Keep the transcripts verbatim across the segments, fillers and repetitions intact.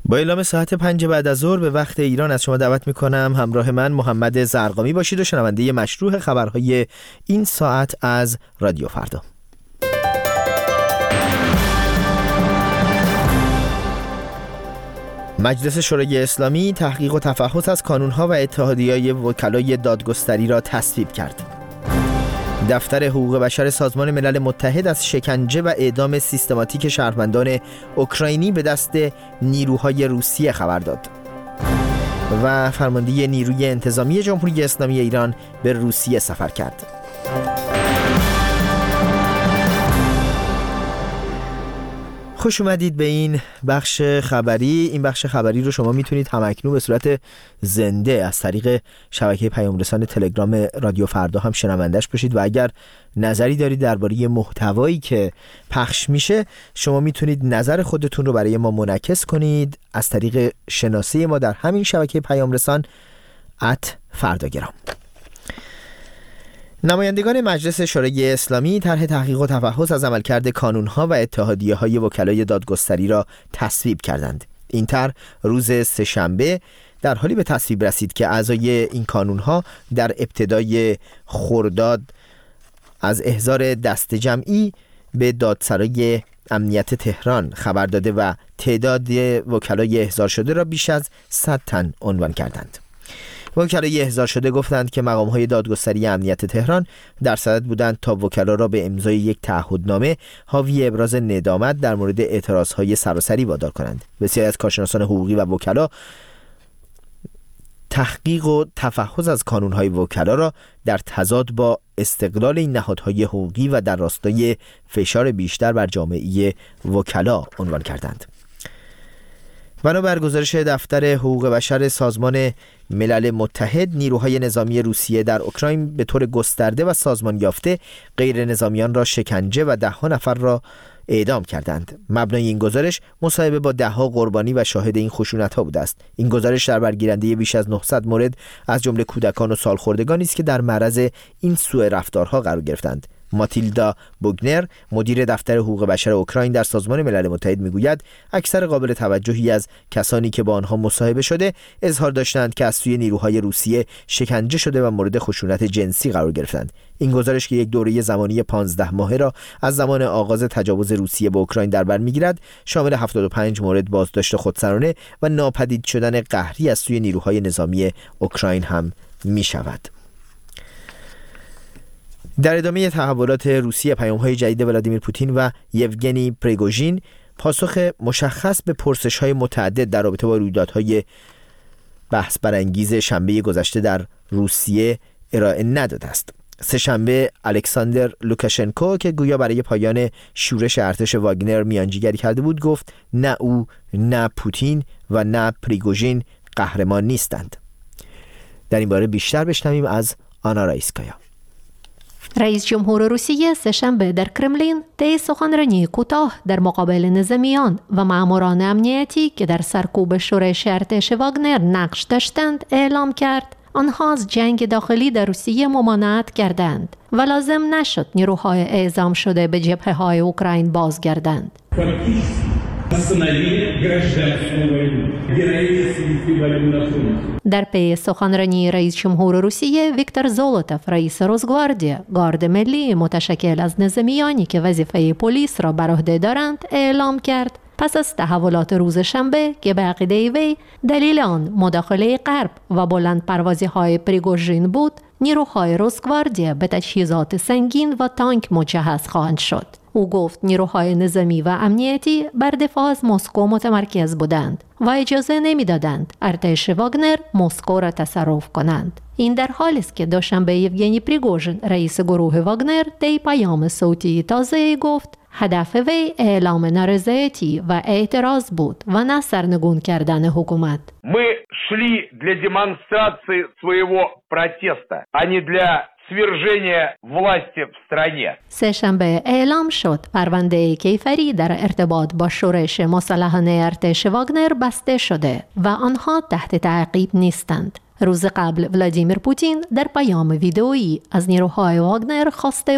با اعلام ساعت پنج بعد از ظهر به وقت ایران از شما دعوت میکنم همراه من محمد زرقامی باشید و شنونده مشروع خبرهای این ساعت از رادیو فردا. مجلس شورای اسلامی تحقیق و تفحص از کانونها و اتحادیه‌های وکلای دادگستری را تصویب کرد. دفتر حقوق بشر سازمان ملل متحد از شکنجه و اعدام سیستماتیک شهروندان اوکراینی به دست نیروهای روسیه خبر داد. و فرمانده نیروی انتظامی جمهوری اسلامی ایران به روسیه سفر کرد. خوش اومدید به این بخش خبری. این بخش خبری رو شما میتونید همکنون به صورت زنده از طریق شبکه پیام رسان تلگرام رادیو فردا هم شنوندش باشید و اگر نظری دارید درباره محتوایی که پخش میشه شما میتونید نظر خودتون رو برای ما منعکس کنید از طریق شناسه ما در همین شبکه پیام رسان ات فرداگرام. نمایندگان مجلس شورای اسلامی طرح تحقیق و تفحص از عملکرد کانونها و اتحادیه‌های وکلای دادگستری را تصویب کردند. این طرح روز سه‌شنبه در حالی به تصویب رسید که اعضای این کانونها در ابتدای خرداد از احضار دست جمعی به دادسرای امنیت تهران خبر داده و تعداد وکلای احضار شده را بیش از صد تن عنوان کردند. وکلای احضار شده گفتند که مقام‌های دادگستری امنیت تهران در صدد بودند تا وکلا را به امضای یک تعهدنامه حاوی ابراز ندامت در مورد اعتراضهای سراسری وادار کنند. بسیاری از کارشناسان حقوقی و وکلا تحقیق و تفحص از کانون‌های وکلا را در تضاد با استقلال این نهادهای حقوقی و در راستای فشار بیشتر بر جامعه وکلا عنوان کردند. بنابر گزارش دفتر حقوق بشر سازمان ملل متحد، نیروهای نظامی روسیه در اوکراین به طور گسترده و سازمان یافته غیر نظامیان را شکنجه و ده‌ها نفر را اعدام کردند. مبنای این گزارش مصاحبه با ده‌ها قربانی و شاهد این خشونت‌ها بوده است. این گزارش در برگیرنده بیش از نهصد مورد از جمله کودکان و سالخوردگانی است که در معرض این سوء رفتارها قرار گرفتند. ماتیلدا بوگنر، مدیر دفتر حقوق بشر اوکراین در سازمان ملل متحد میگوید اکثر قابل توجهی از کسانی که با آنها مصاحبه شده اظهار داشتند که از سوی نیروهای روسیه شکنجه شده و مورد خشونت جنسی قرار گرفتند. این گزارش که یک دوره زمانی پانزده ماهه را از زمان آغاز تجاوز روسیه به اوکراین در بر میگیرد، شامل هفتاد و پنج مورد بازداشت خودسرانه و ناپدید شدن قهری از سوی نیروهای نظامی اوکراین هم می شود. در ادامه تحولات روسیه، پیام‌های جدید ولادیمیر پوتین و یوگنی پریگوژین پاسخ مشخص به پرسش‌های متعدد در رابطه با رویدادهای بحث برانگیز شنبه گذشته در روسیه ارائه نداده است. سه‌شنبه الکساندر لوکاشنکو که گویا برای پایان شورش ارتش واگنر میانجیگری کرده بود گفت نه او، نه پوتین و نه پریگوژین قهرمان نیستند. در این باره بیشتر بشنویم از آنا رایسکایا. رئیس جمهور روسیه سه‌شنبه در کرملین طی سخنرانی کوتاه در مقابل نظامیان و ماموران امنیتی که در سرکوب شورش ارتش واگنر نقش داشتند اعلام کرد آنها از جنگ داخلی در روسیه ممانعت کردند و لازم نشد نیروهای اعزام شده به جبهه‌های اوکراین بازگردند. در پی سخنرانی رئیس جمهور روسیه ویکتور زولوتوف، رئیس روزگواردی گارد ملی متشکل از نظامیانی که وظیفه پلیس را بر عهده دارند اعلام کرد پس از تحولات روز شنبه که به عقیده وی دلیل آن مداخله غرب و بلند پروازی های پریگوژین بود، نیروهای روزگواردی به تجهیزات سنگین و تانک مجهز خواهند شد. او گفت نیروهای نظامی و امنیتی بر دفاع از مسکو متمرکز بودند و اجازه نمیدادند ارتش واگنر مسکو را تصرف کنند. این در حالی است که دوشنبه یوگنی پریگوژین، رئیس گروه واگنر، در پیام صوتی تازه گفت هدف وی اعلام نارضایتی و اعتراض بود و نه سرنگون کردن حکومت. Мы шли для демонстрации своего протеста, а не для свержения власти в стране. سه‌شنبه اعلام شد پرونده کیفری در ارتباط با شورش مسلحانه ارتش واگنر بسته شده و آنها تحت تعقیب نیستند. روز قبل ولادیمیر پوتین در پیام ویدئویی از نیروهای واگنر خواسته بود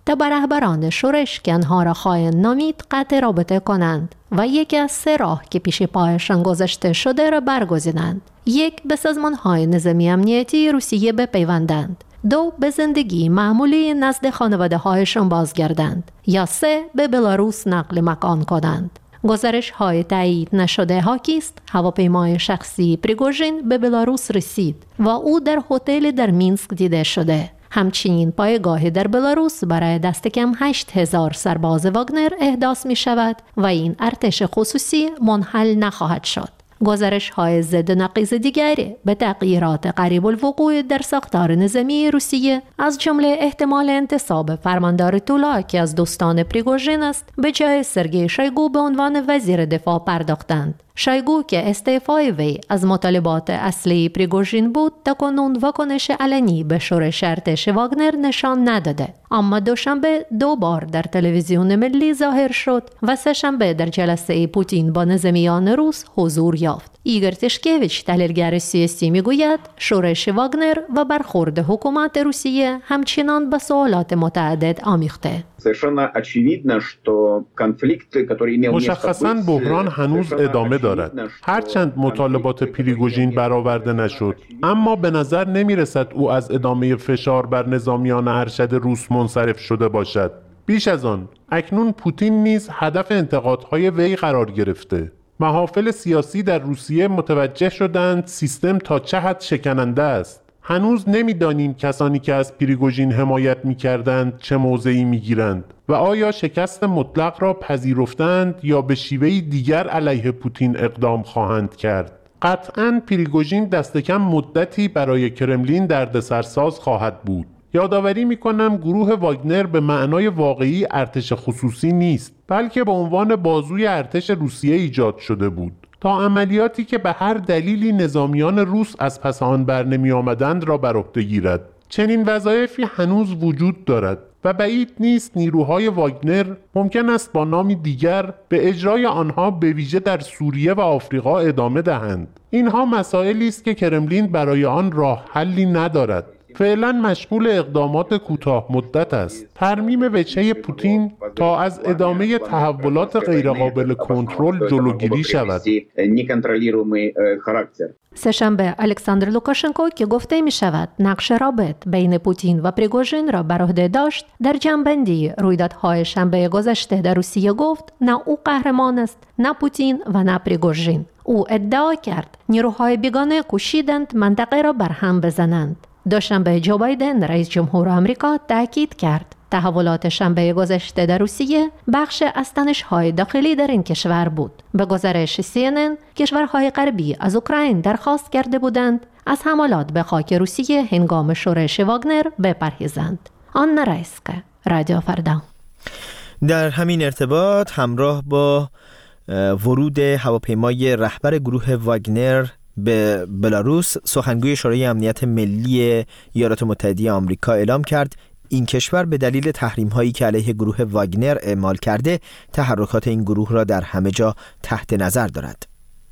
تا به رهبران شورش که آنها را خائن نامید قطع رابطه کنند و یکی از سه راه که پیش پایشان گذاشته شده را برگزینند. یک، به سازمان‌های نظامی امنیتی روسیه بپیوندند. دو، به زندگی معمولی نزد خانواده‌هایشان بازگردند. یا سه، به بلاروس نقل مکان کنند. گزارش‌های تایید نشده حاکی است هواپیمای شخصی پریگوژین به بلاروس رسید و او در هتلی در مینسک دیده شده. همچنین پایگاهی در بلاروس برای دست کم هشت هزار سرباز واگنر احداث می شود و این ارتش خصوصی منحل نخواهد شد. گزارش‌های ضد نقیض دیگری به تغییرات قریب الوقوع در ساختار نظامی روسیه از جمله احتمال انتصاب فرماندار تولا که از دوستان پریگوژین است به جای سرگئی شویگو به عنوان وزیر دفاع پرداختند. شویگو که استعفای وی از مطالبات اصلی پریگوژین بود تاکنون واکنش علنی به شورش ارتش واگنر نشان نداده، اما دوشنبه دو بار در تلویزیون ملی ظاهر شد و سه‌شنبه در جلسه پوتین با نظامیان روس حضور یافت. ایگور تشکیویچ تحلیلگر سیاسی میگوید شورش واگنر و برخورد حکومت روسیه همچنان به سوالات متعدد آمیخته. مشخصاً بحران هنوز ادامه دارد. هرچند مطالبات پریگوژین برآورده نشد، اما به نظر نمی رسد او از ادامه فشار بر نظامیان ارشد روس منصرف شده باشد. بیش از آن، اکنون پوتین نیز هدف انتقادهای وی قرار گرفته. محافل سیاسی در روسیه متوجه شدند سیستم تا چه حد شکننده است. هنوز نمی‌دانیم کسانی که از پریگوژین حمایت می‌کردند چه موضعی می‌گیرند و آیا شکست مطلق را پذیرفتند یا به شیوهی دیگر علیه پوتین اقدام خواهند کرد. قطعاً پریگوژین دست کم مدتی برای کرملین دردسرساز خواهد بود. یادآوری می‌کنم گروه واگنر به معنای واقعی ارتش خصوصی نیست، بلکه به عنوان بازوی ارتش روسیه ایجاد شده بود تا عملیاتی که به هر دلیلی نظامیان روس از پس آن بر نمی آمدند را بر عهده گیرد. چنین وظایفی هنوز وجود دارد و بعید نیست نیروهای واگنر ممکن است با نامی دیگر به اجرای آنها به ویژه در سوریه و آفریقا ادامه دهند. اینها مسائلی است که کرملین برای آن راه حلی ندارد. فعلا مشغول اقدامات کوتاه مدت است. ترمیم وجهه پوتین تا از ادامه تحولات غیرقابل کنترل جلوگیری شود. سه‌شنبه الکساندر لوکاشنکو که گفته می شود نقش رابط بین پوتین و پریگوژین را بر عهده داشت، در جنبندی رویدادهای شنبه گذشته در روسیه گفت نه او قهرمان است، نه پوتین و نه پریگوژین. او ادعا کرد نیروهای بیگانه کوشیدند منطقه را برهم بزنند. دوشنبه جو بایدن رئیس جمهور آمریکا تاکید کرد تحولات شنبه گذشته در روسیه بخش از تنش‌های داخلی در این کشور بود. به گزارش سی ان ان کشورهای غربی از اوکراین درخواست کرده بودند از حملات به خاک روسیه هنگام شورش واگنر بپرهیزند. آنا رایسکا، رادیو فردا. در همین ارتباط همراه با ورود هواپیمای رهبر گروه واگنر به بلاروس، سخنگوی شورای امنیت ملی ایالات متحده آمریکا اعلام کرد این کشور به دلیل تحریم‌هایی که علیه گروه واگنر اعمال کرده تحرکات این گروه را در همه جا تحت نظر دارد.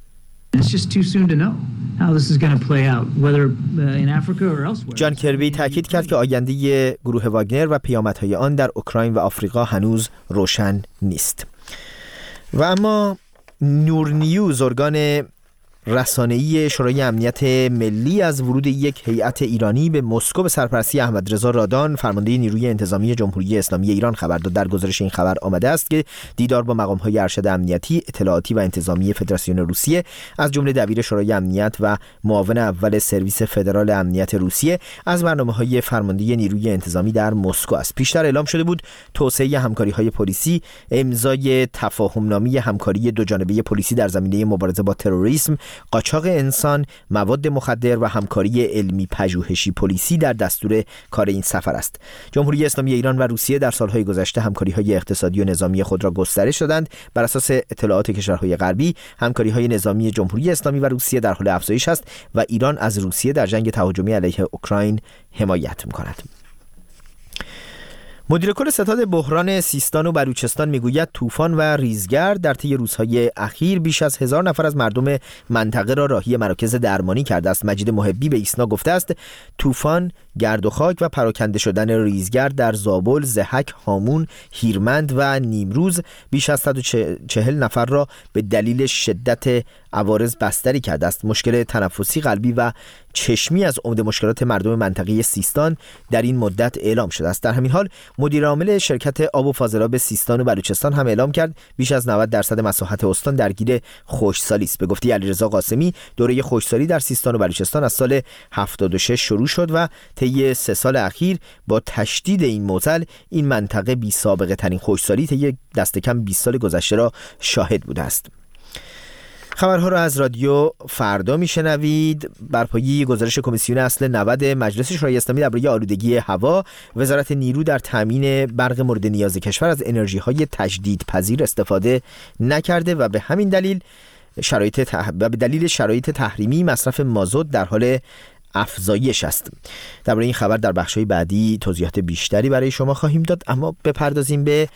جان کربی تاکید کرد که آینده گروه واگنر و پیامدهای آن در اوکراین و آفریقا هنوز روشن نیست. و اما نور نیوز، ارگان رسانه‌ای شورای امنیت ملی، از ورود یک هیئت ایرانی به مسکو به سرپرستی احمد رضا رادان، فرمانده نیروی انتظامی جمهوری اسلامی ایران خبر داد. در گزارش این خبر آمده است که دیدار با مقام‌های ارشد امنیتی، اطلاعاتی و انتظامی فدراسیون روسیه از جمله دبیر شورای امنیت و معاون اول سرویس فدرال امنیت روسیه از برنامه‌های فرمانده نیروی انتظامی در مسکو است. پیشتر اعلام شده بود توسعه همکاری‌های پلیسی، امضای تفاهم‌نامه همکاری دوجانبه پلیسی در زمینه مبارزه با تروریسم، قاچاق انسان، مواد مخدر و همکاری علمی پژوهشی پلیسی در دستور کار این سفر است. جمهوری اسلامی ایران و روسیه در سالهای گذشته همکاری‌های اقتصادی و نظامی خود را گسترش دادند. بر اساس اطلاعات کشورهای غربی، همکاری‌های نظامی جمهوری اسلامی و روسیه در حال افزایش است و ایران از روسیه در جنگ تهاجمی علیه اوکراین حمایت می‌کند. مدیر کل ستاد بحران سیستان و بلوچستان میگوید طوفان و ریزگرد در طی روزهای اخیر بیش از هزار نفر از مردم منطقه را راهی مراکز درمانی کرده است. مجید محبی به ایسنا گفته است طوفان، گرد و خاک و پراکنده شدن ریزگرد در زابل، ضحک، هامون، هیرمند و نیمروز بیش از صد و چهل نفر را به دلیل شدت عوارض بستری کرده است. مشکل تنفسی، قلبی و چشمی از عمده مشکلات مردم منطقه سیستان در این مدت اعلام شده است. در همین حال مدیر عامل شرکت آب و فاضلاب سیستان و بلوچستان هم اعلام کرد بیش از نود درصد مساحت استان درگیر خشکسالی است. به گفته علیرضا قاسمی دوره خشکسالی در سیستان و بلوچستان از سال هفتاد و شش شروع شد و طی سه سال اخیر با تشدید این معضل این منطقه بی سابقه ترین خشکسالی طی دست کم بیست سال گذشته را شاهد بوده است. خبرها را از رادیو فردا میشنوید. بر پایه گزارش کمیسیون اصل نود مجلس شورای اسلامی درباره آلودگی هوا، وزارت نیرو در تامین برق مورد نیاز کشور از انرژی‌های تجدیدپذیر استفاده نکرده و به همین دلیل شرایط تح... و به دلیل شرایط تحریمی مصرف مازوت در حال افزایش است. درباره این خبر در بخش‌های بعدی توضیحات بیشتری برای شما خواهیم داد، اما بپردازیم به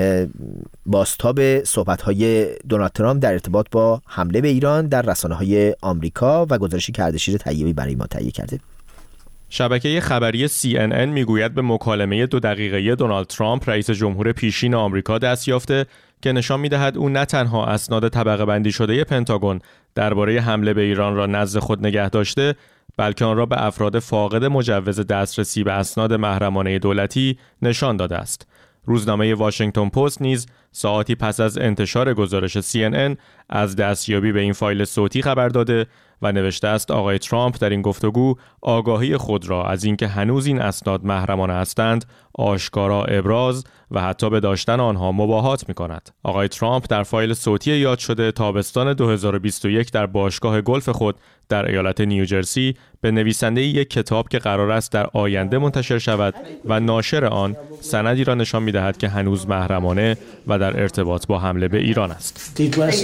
بازتاب صحبت‌های دونالد ترامپ در ارتباط با حمله به ایران در رسانه‌های آمریکا و گزارشی که اردشیر طیبی برای ما تهیه کرده. شبکه خبری سی ان ان میگوید به مکالمه دو دقیقه‌ای دونالد ترامپ رئیس جمهور پیشین آمریکا دست یافته که نشان می‌دهد او نه تنها اسناد طبقه بندی شده پنتاگون درباره حمله به ایران را نزد خود نگه داشته، بلکه آن را به افراد فاقد مجوز دسترسی به اسناد محرمانه دولتی نشان داده است. روزنامه واشنگتن پست نیز ساعتی پس از انتشار گزارش سی ان ان از دستیابی به این فایل صوتی خبر داده و نوشته است آقای ترامپ در این گفتگو آگاهی خود را از اینکه هنوز این اسناد محرمانه هستند آشکارا ابراز و حتی به داشتن آنها مباهات می‌کند. آقای ترامپ در فایل صوتی یاد شده تابستان دو هزار و بیست و یک در باشگاه گلف خود در ایالت نیوجرسی به نویسنده یک کتاب که قرار است در آینده منتشر شود و ناشر آن سندی را نشان می‌دهد که هنوز محرمانه و در ارتباط با حمله به ایران است.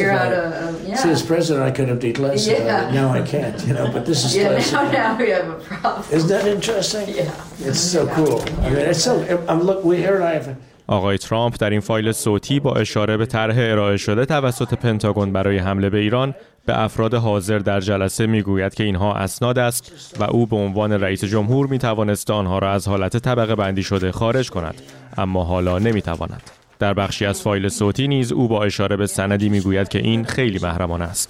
آقای ترامپ در این فایل صوتی با اشاره به طرح ارائه شده توسط پنتاگون برای حمله به ایران به افراد حاضر در جلسه میگوید که اینها اسناد است و او به عنوان رئیس جمهور میتوانست آنها را از حالت طبقه بندی شده خارج کند، اما حالا نمیتواند. در بخشی از فایل صوتی نیز او با اشاره به سندی میگوید که این خیلی محرمانه است.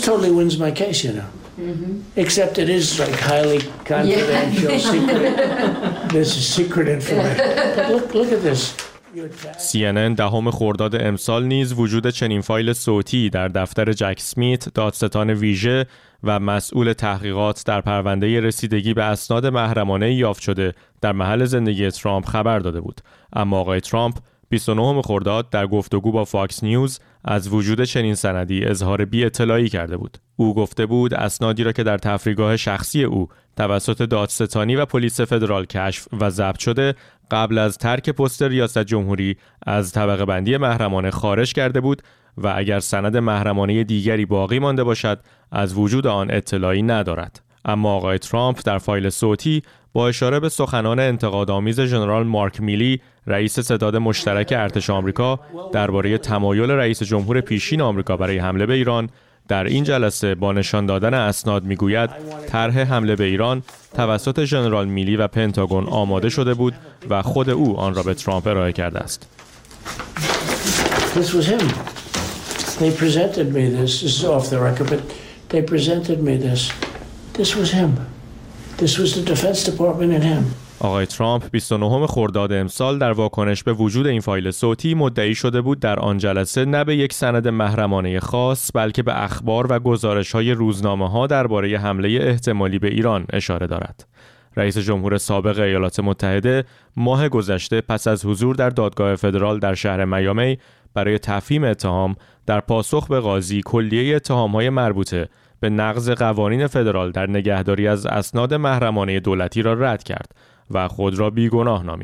سی ان ان دهم خرداد امسال نیز وجود چنین فایل صوتی در دفتر جک اسمیت، دادستان ویژه و مسئول تحقیقات در پرونده رسیدگی به اسناد محرمانه یافت شده در محل زندگی ترامپ خبر داده بود. اما آقای ترامپ بیست و نهم خرداد در گفتگو با فاکس نیوز از وجود چنین سندی اظهار بی اطلاعی کرده بود. او گفته بود اسنادی را که در تفریحگاه شخصی او توسط دادستانی و پلیس فدرال کشف و ضبط شده قبل از ترک پست ریاست جمهوری از طبقه بندی محرمانه خارج کرده بود و اگر سند محرمانه دیگری باقی مانده باشد از وجود آن اطلاعی ندارد. اما آقای ترامپ در فایل صوتی با اشاره به سخنان انتقادآمیز ژنرال مارک میلی رئیس ستاد مشترک ارتش آمریکا درباره تمایل رئیس جمهور پیشین آمریکا برای حمله به ایران در این جلسه با نشان دادن اسناد میگوید طرح حمله به ایران توسط ژنرال میلی و پنتاگون آماده شده بود و خود او آن را به ترامپ ارائه کرده است. This was him. They presented me this. This is off the record, but they presented me this. This was him. This was the Defense Department and him. آقای ترامپ بیست و نهم خرداد امسال در واکنش به وجود این فایل صوتی مدعی شده بود در آن جلسه نه به یک سند محرمانه خاص بلکه به اخبار و گزارش‌های روزنامه‌ها درباره حمله احتمالی به ایران اشاره دارد. رئیس جمهور سابق ایالات متحده ماه گذشته پس از حضور در دادگاه فدرال در شهر میامی برای تفهیم اتهام در پاسخ به قاضی کلیه اتهام‌های مربوطه به نقض قوانین فدرال در نگهداری از اسناد محرمانه دولتی را رد کرد و خود را بیگناه نامید.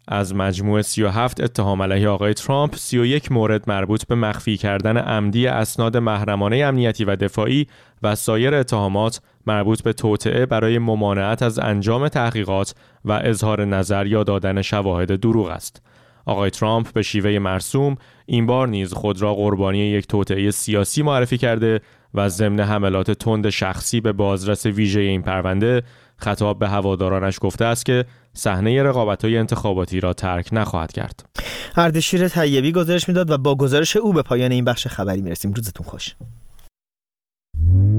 از مجموع سی و هفت اتهام علیه آقای ترامپ، سی و یک مورد مربوط به مخفی کردن عمدی اسناد محرمانه امنیتی و دفاعی و سایر اتهامات مربوط به توطئه برای ممانعت از انجام تحقیقات و اظهار نظر یا دادن شواهد دروغ است. آقای ترامپ به شیوه مرسوم این بار نیز خود را قربانی یک توطئه سیاسی معرفی کرده و ضمن حملات تند شخصی به بازرس ویژه این پرونده خطاب به هوادارانش گفته است که صحنه رقابت‌های انتخاباتی را ترک نخواهد کرد. اردشیر طیبی گزارش میداد و با گزارش او به پایان این بخش خبری میرسیم. روزتون خوش.